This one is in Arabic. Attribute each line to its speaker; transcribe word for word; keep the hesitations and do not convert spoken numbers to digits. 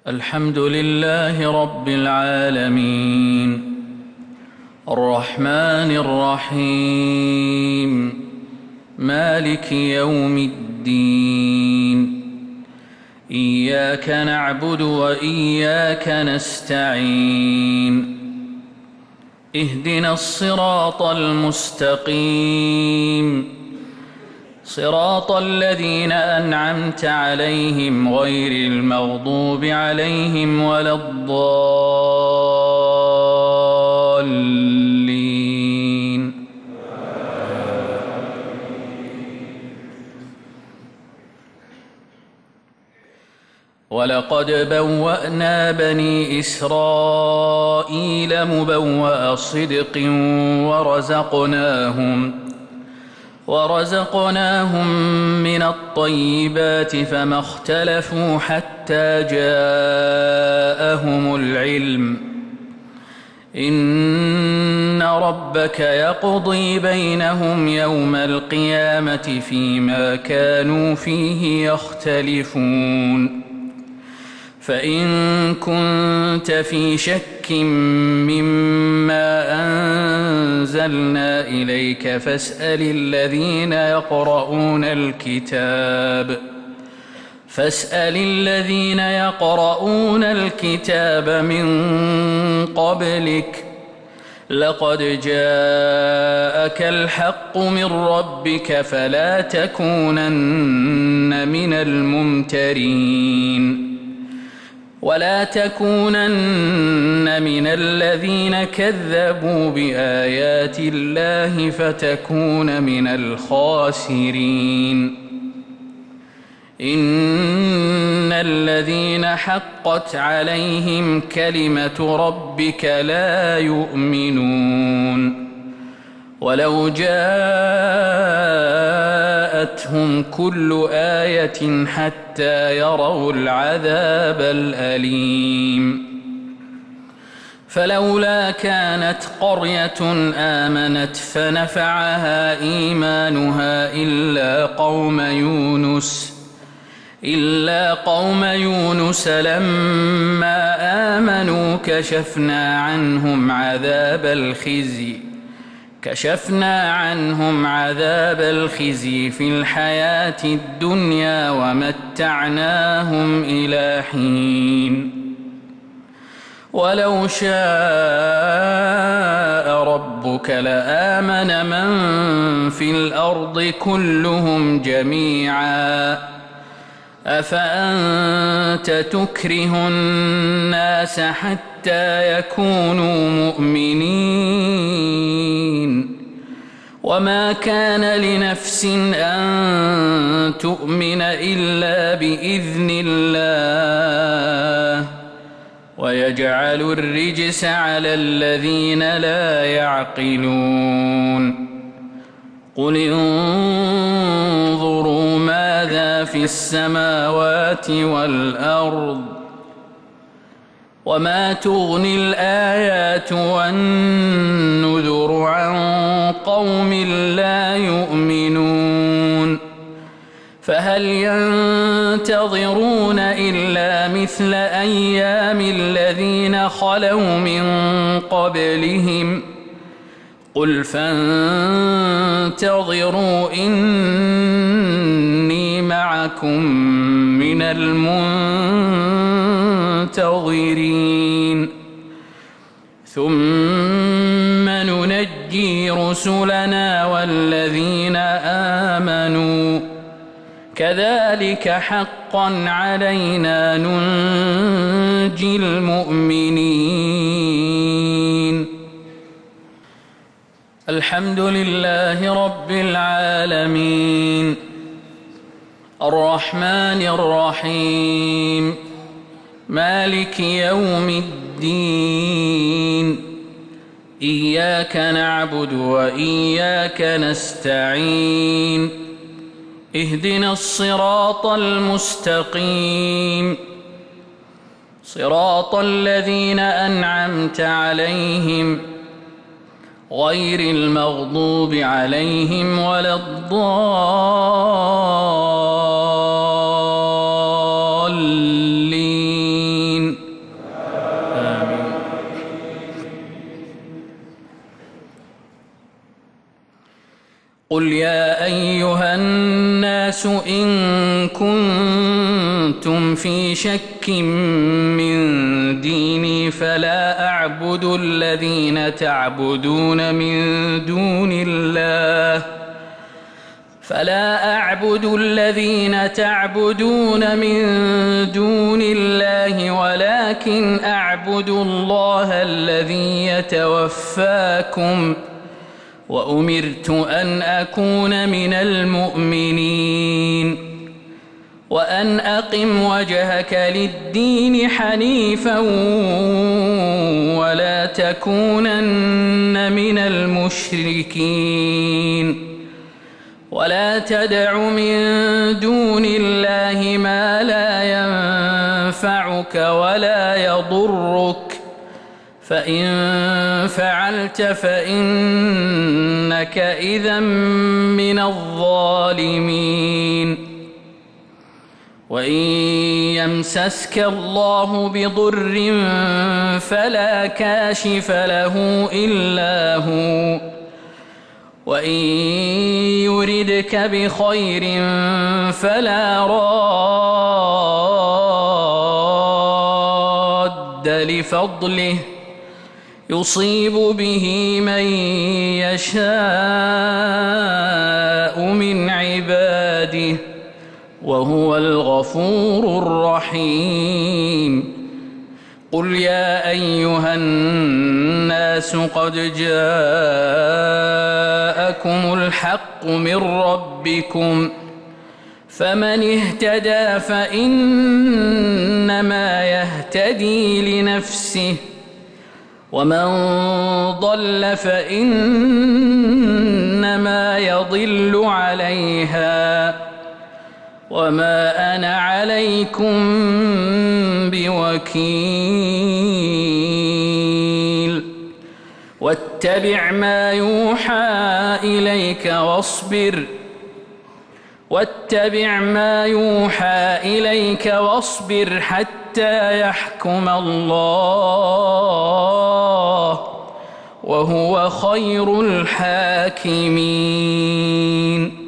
Speaker 1: الحمد لله رب العالمين الرحمن الرحيم مالك يوم الدين إياك نعبد وإياك نستعين اهدنا الصراط المستقيم صراط الذين أنعمت عليهم غير المغضوب عليهم ولا الضالين. ولقد بوأنا بني إسرائيل مبوأ صدق ورزقناهم ورزقناهم من الطيبات فما اختلفوا حتى جاءهم العلم إن ربك يقضي بينهم يوم القيامة فيما كانوا فيه يختلفون. فإن كنت في شك مما أنزلنا إليك فاسأل الذين يقرؤون الكتاب فاسأل الذين يقرؤون الكتاب من قبلك لقد جاءك الحق من ربك فلا تكونن من الممترين ولا تكونن من الذين كذبوا بآيات الله فتكون من الخاسرين. إن الذين حقت عليهم كلمة ربك لا يؤمنون ولو جاءتهم كل آية حتى يروا العذاب الأليم. فلولا كانت قرية آمنت فنفعها إيمانها إلا قوم يونس إلا قوم يونس لما آمنوا كشفنا عنهم عذاب الخزي كشفنا عنهم عذاب الخزي في الحياة الدنيا ومتعناهم إلى حين. ولو شاء ربك لآمن من في الأرض كلهم جميعا أفأنت تكره الناس حتى يكونوا مؤمنين وما كان لنفس أن تؤمن إلا بإذن الله ويجعل الرجس على الذين لا يعقلون. قل انظروا ماذا في السماوات والأرض وما تغني الآيات والنذر عن قوم لا يؤمنون. فهل ينتظرون إلا مثل أيام الذين خلوا من قبلهم قل فانتظروا إني معكم من المنتظرين ثم ننجي رسلنا والذين آمنوا كذلك حقا علينا ننجي المؤمنين. الحمد لله رب العالمين الرحمن الرحيم مالك يوم الدين إياك نعبد وإياك نستعين اهدنا الصراط المستقيم صراط الذين أنعمت عليهم غير المغضوب عليهم ولا الضالين. قل يا أيها الناس إن كنتم في شك من ديني فلا أعبد الذين تعبدون من دون الله فلا أعبد الذين تعبدون من دون الله ولكن أعبد الله الذي يتوفاكم وأمرت أن أكون من المؤمنين وأن أقم وجهك للدين حنيفا ولا تكونن من المشركين ولا تدع من دون الله ما لا ينفعك ولا يضرك فإن فعلت فإنك إذا من الظالمين وإن يمسسك الله بضر فلا كاشف له إلا هو وإن يردك بخير فلا راد لفضله يصيب به من يشاء من عباده وهو الغفور الرحيم قل يا أيها الناس قد جاءكم الحق من ربكم فمن اهتدى فإنما يهتدي لنفسه ومن ضل فإنما يضل عليها وما أنا عليكم بوكيل واتبع ما يوحى إليك واصبر واتبع ما يوحى إليك واصبر حتى يحكم الله وهو خير الحاكمين